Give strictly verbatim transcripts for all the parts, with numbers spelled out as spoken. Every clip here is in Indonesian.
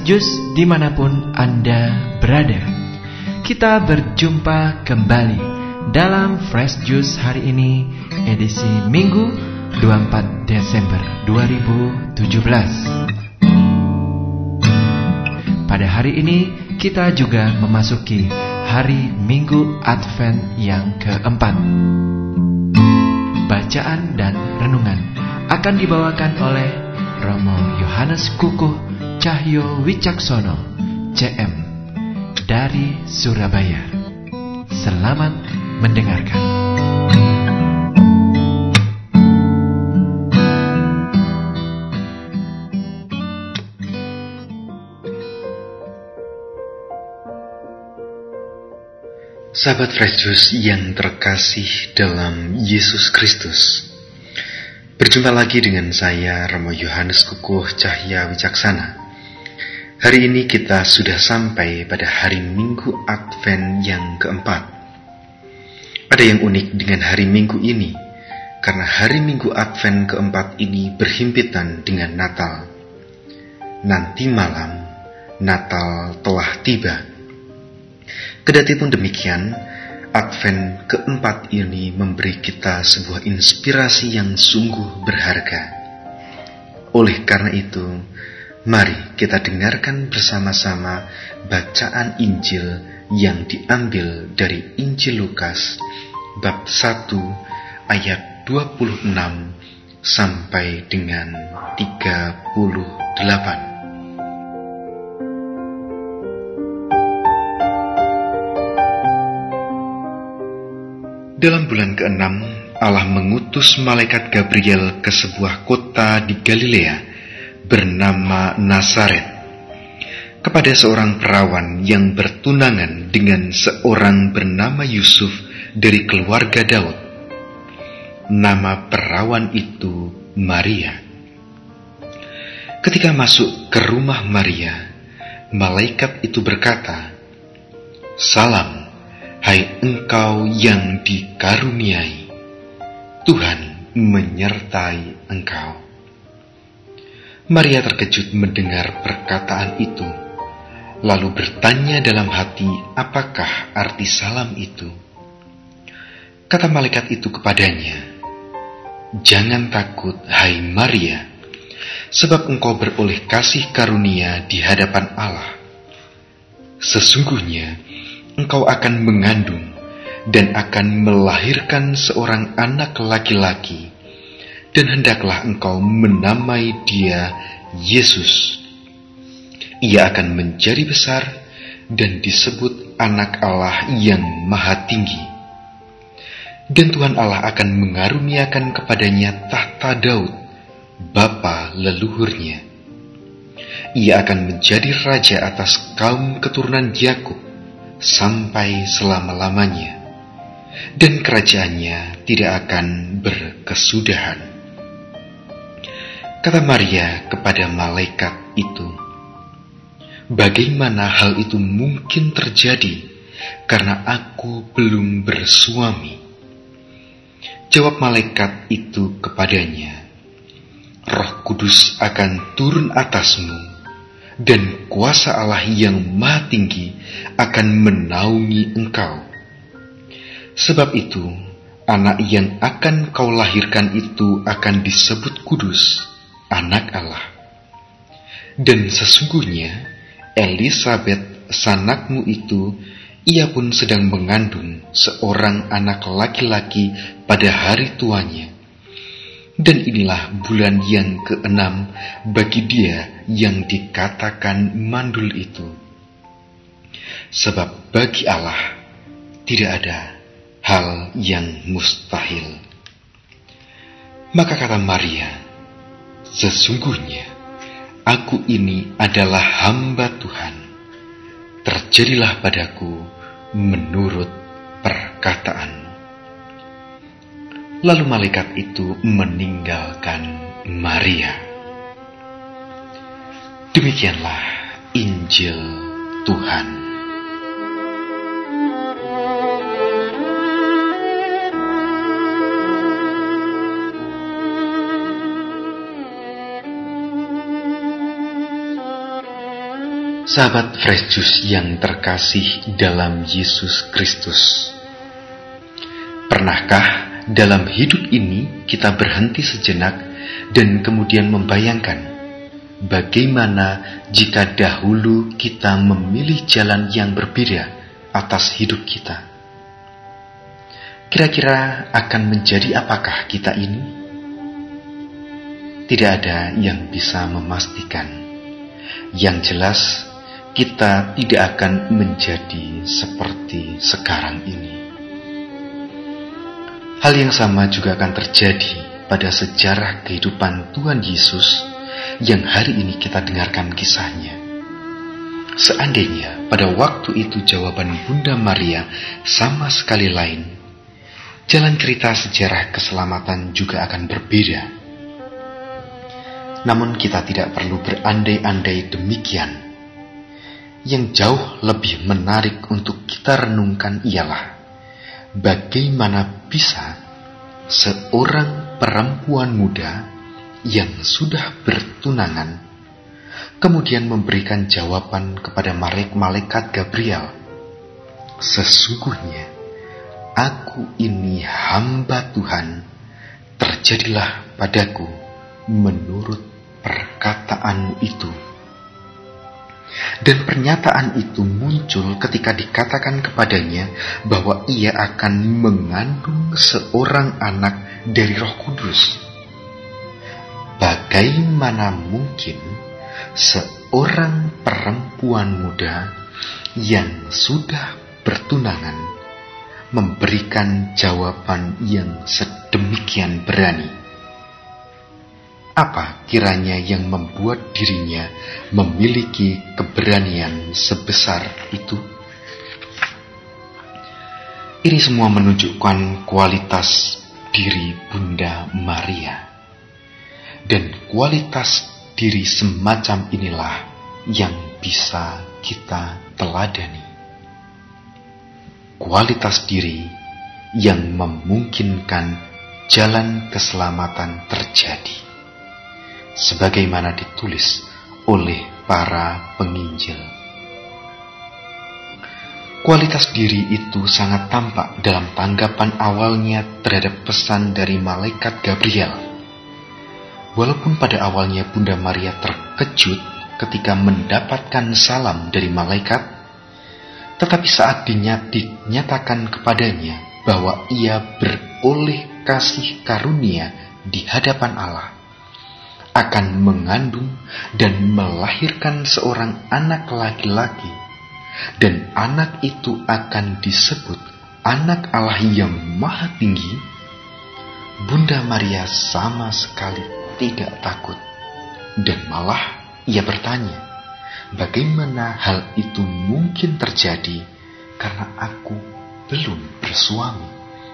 Juice dimanapun Anda berada. Kita berjumpa kembali dalam Fresh Juice hari ini, edisi Minggu dua puluh empat Desember dua ribu tujuh belas. Pada hari ini kita juga memasuki hari Minggu Advent yang keempat. Bacaan dan renungan akan dibawakan oleh Romo Yohanes Kukuh Cahyo Wicaksono, C M, dari Surabaya. Selamat mendengarkan. Sahabat Fresh Juice yang terkasih dalam Yesus Kristus, berjumpa lagi dengan saya Romo Yohanes Kukuh Cahya Wicaksana. Hari ini kita sudah sampai pada hari Minggu Advent yang keempat. Ada yang unik dengan hari Minggu ini, karena hari Minggu Advent keempat ini berhimpitan dengan Natal. Nanti malam, Natal telah tiba. Kedatipun demikian, Advent keempat ini memberi kita sebuah inspirasi yang sungguh berharga. Oleh karena itu, mari kita dengarkan bersama-sama bacaan Injil yang diambil dari Injil Lukas bab satu ayat dua puluh enam sampai dengan tiga puluh delapan. Dalam bulan keenam, Allah mengutus malaikat Gabriel ke sebuah kota di Galilea bernama Nazaret, kepada seorang perawan yang bertunangan dengan seorang bernama Yusuf dari keluarga Daud. Nama perawan itu Maria. Ketika masuk ke rumah Maria, malaikat itu berkata, "Salam, hai engkau yang dikaruniai, Tuhan menyertai engkau." Maria terkejut mendengar perkataan itu, lalu bertanya dalam hati apakah arti salam itu. Kata malaikat itu kepadanya, "Jangan takut, hai Maria, sebab engkau beroleh kasih karunia di hadapan Allah. Sesungguhnya engkau akan mengandung dan akan melahirkan seorang anak laki-laki, dan hendaklah engkau menamai dia Yesus. Ia akan menjadi besar dan disebut Anak Allah yang Maha Tinggi. Dan Tuhan Allah akan mengaruniakan kepadanya tahta Daud, bapa leluhurnya. Ia akan menjadi raja atas kaum keturunan Yakub sampai selama-lamanya, dan kerajaannya tidak akan berkesudahan." Kata Maria kepada malaikat itu, "Bagaimana hal itu mungkin terjadi, karena aku belum bersuami?" Jawab malaikat itu kepadanya, "Roh Kudus akan turun atasmu, dan kuasa Allah yang Maha Tinggi akan menaungi engkau. Sebab itu, anak yang akan kau lahirkan itu akan disebut kudus, Anak Allah. Dan sesungguhnya Elisabet sanakmu itu, ia pun sedang mengandung seorang anak laki-laki pada hari tuanya. Dan inilah bulan yang keenam bagi dia yang dikatakan mandul itu. Sebab bagi Allah tidak ada hal yang mustahil." Maka kata Maria, "Sesungguhnya aku ini adalah hamba Tuhan. Terjadilah padaku menurut perkataan." Lalu malaikat itu meninggalkan Maria. Demikianlah Injil Tuhan. Sahabat Fresh Juice yang terkasih dalam Yesus Kristus, pernahkah dalam hidup ini kita berhenti sejenak dan kemudian membayangkan bagaimana jika dahulu kita memilih jalan yang berbeda atas hidup kita? Kira-kira akan menjadi apakah kita ini? Tidak ada yang bisa memastikan. Yang jelas, kita tidak akan menjadi seperti sekarang ini. Hal yang sama juga akan terjadi pada sejarah kehidupan Tuhan Yesus yang hari ini kita dengarkan kisahnya. Seandainya pada waktu itu jawaban Bunda Maria sama sekali lain, jalan cerita sejarah keselamatan juga akan berbeda. Namun kita tidak perlu berandai-andai demikian. Yang jauh lebih menarik untuk kita renungkan ialah bagaimana bisa seorang perempuan muda yang sudah bertunangan kemudian memberikan jawaban kepada malaikat Gabriel, "Sesungguhnya aku ini hamba Tuhan, terjadilah padaku menurut perkataanmu itu." Dan pernyataan itu muncul ketika dikatakan kepadanya bahwa ia akan mengandung seorang anak dari Roh Kudus. Bagaimana mungkin seorang perempuan muda yang sudah bertunangan memberikan jawaban yang sedemikian berani? Apa kiranya yang membuat dirinya memiliki keberanian sebesar itu? Ini semua menunjukkan kualitas diri Bunda Maria. Dan kualitas diri semacam inilah yang bisa kita teladani. Kualitas diri yang memungkinkan jalan keselamatan terjadi, sebagaimana ditulis oleh para penginjil. Kualitas diri itu sangat tampak dalam tanggapan awalnya terhadap pesan dari malaikat Gabriel. Walaupun pada awalnya Bunda Maria terkejut ketika mendapatkan salam dari malaikat, tetapi saat dinyatakan kepadanya bahwa ia beroleh kasih karunia di hadapan Allah, akan mengandung dan melahirkan seorang anak laki-laki, dan anak itu akan disebut anak Allah yang maha tinggi, Bunda Maria sama sekali tidak takut, dan malah ia bertanya, bagaimana hal itu mungkin terjadi karena aku belum bersuami?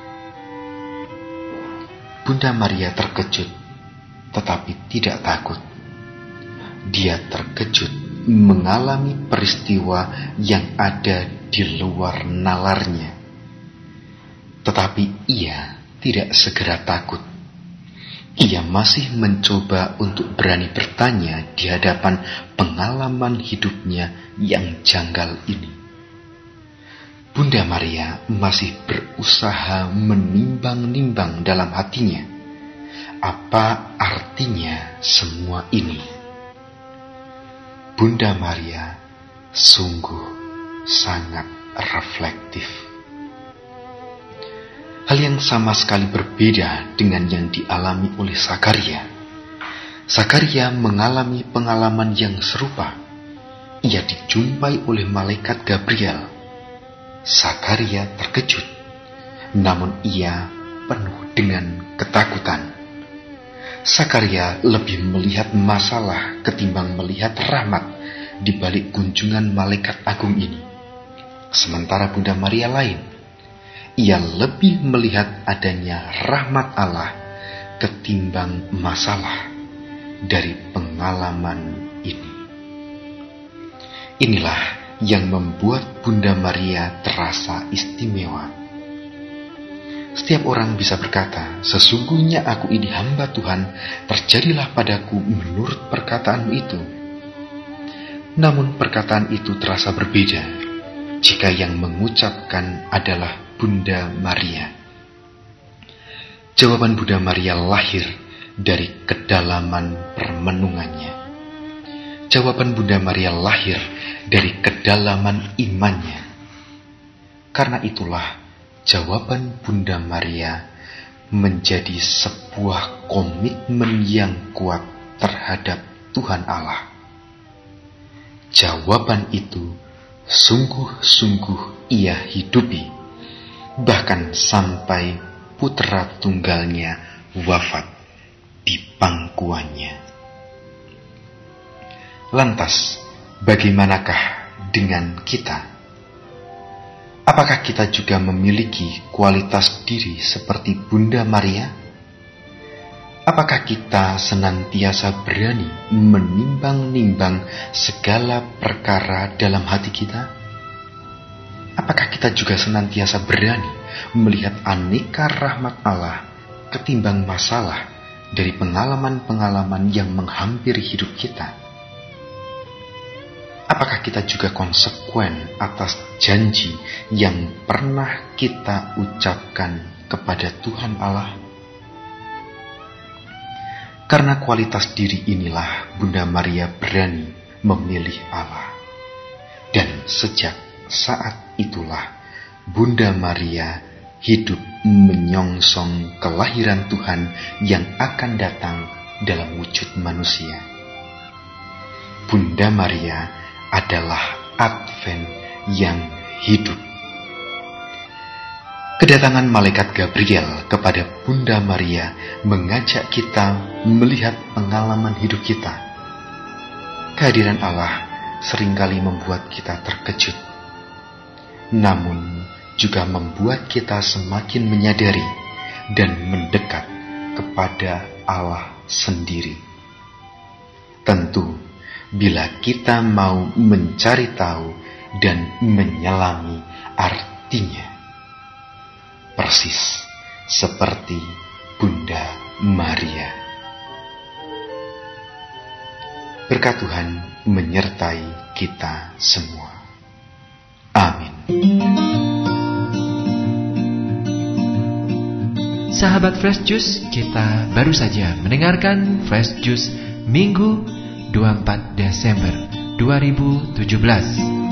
Bunda Maria terkejut tetapi tidak takut. Dia terkejut mengalami peristiwa yang ada di luar nalarnya. Tetapi ia tidak segera takut. Ia masih mencoba untuk berani bertanya di hadapan pengalaman hidupnya yang janggal ini. Bunda Maria masih berusaha menimbang-nimbang dalam hatinya. Apa artinya semua ini? Bunda Maria sungguh sangat reflektif. Hal yang sama sekali berbeda dengan yang dialami oleh Zakaria. Zakaria mengalami pengalaman yang serupa. Ia dijumpai oleh malaikat Gabriel. Zakaria terkejut, namun ia penuh dengan ketakutan. Zakaria lebih melihat masalah ketimbang melihat rahmat di balik kunjungan malaikat agung ini. Sementara Bunda Maria lain, ia lebih melihat adanya rahmat Allah ketimbang masalah dari pengalaman ini. Inilah yang membuat Bunda Maria terasa istimewa. Setiap orang bisa berkata, "Sesungguhnya aku ini hamba Tuhan, terjadilah padaku menurut perkataanmu itu." Namun perkataan itu terasa berbeda jika yang mengucapkan adalah Bunda Maria. Jawaban Bunda Maria lahir dari kedalaman permenungannya. Jawaban Bunda Maria lahir dari kedalaman imannya. Karena itulah jawaban Bunda Maria menjadi sebuah komitmen yang kuat terhadap Tuhan Allah. Jawaban itu sungguh-sungguh ia hidupi, bahkan sampai putra tunggalnya wafat di pangkuannya. Lantas, bagaimanakah dengan kita? Apakah kita juga memiliki kualitas diri seperti Bunda Maria? Apakah kita senantiasa berani menimbang-nimbang segala perkara dalam hati kita? Apakah kita juga senantiasa berani melihat aneka rahmat Allah ketimbang masalah dari pengalaman-pengalaman yang menghampiri hidup kita? Apakah kita juga konsekuen atas janji yang pernah kita ucapkan kepada Tuhan Allah? Karena kualitas diri inilah Bunda Maria berani memilih Allah. Dan sejak saat itulah Bunda Maria hidup menyongsong kelahiran Tuhan yang akan datang dalam wujud manusia. Bunda Maria adalah Advent yang hidup. Kedatangan malaikat Gabriel kepada Bunda Maria mengajak kita melihat pengalaman hidup kita. Kehadiran Allah seringkali membuat kita terkejut, namun juga membuat kita semakin menyadari dan mendekat kepada Allah sendiri. Tentu, bila kita mau mencari tahu dan menyelami artinya, persis seperti Bunda Maria. Berkat Tuhan menyertai kita semua. Amin. Sahabat Fresh Juice, kita baru saja mendengarkan Fresh Juice Minggu dua puluh empat Desember dua ribu tujuh belas.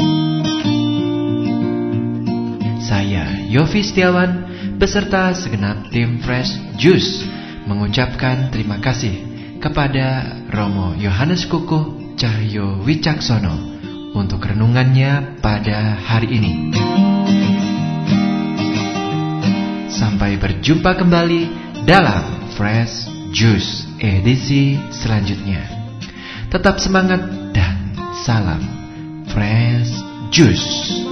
Saya Yofi Setiawan beserta segenap tim Fresh Juice mengucapkan terima kasih kepada Romo Yohanes Kukuh Cahyo Wicaksono untuk renungannya pada hari ini. Sampai berjumpa kembali dalam Fresh Juice edisi selanjutnya. Tetap semangat dan salam Fresh Juice.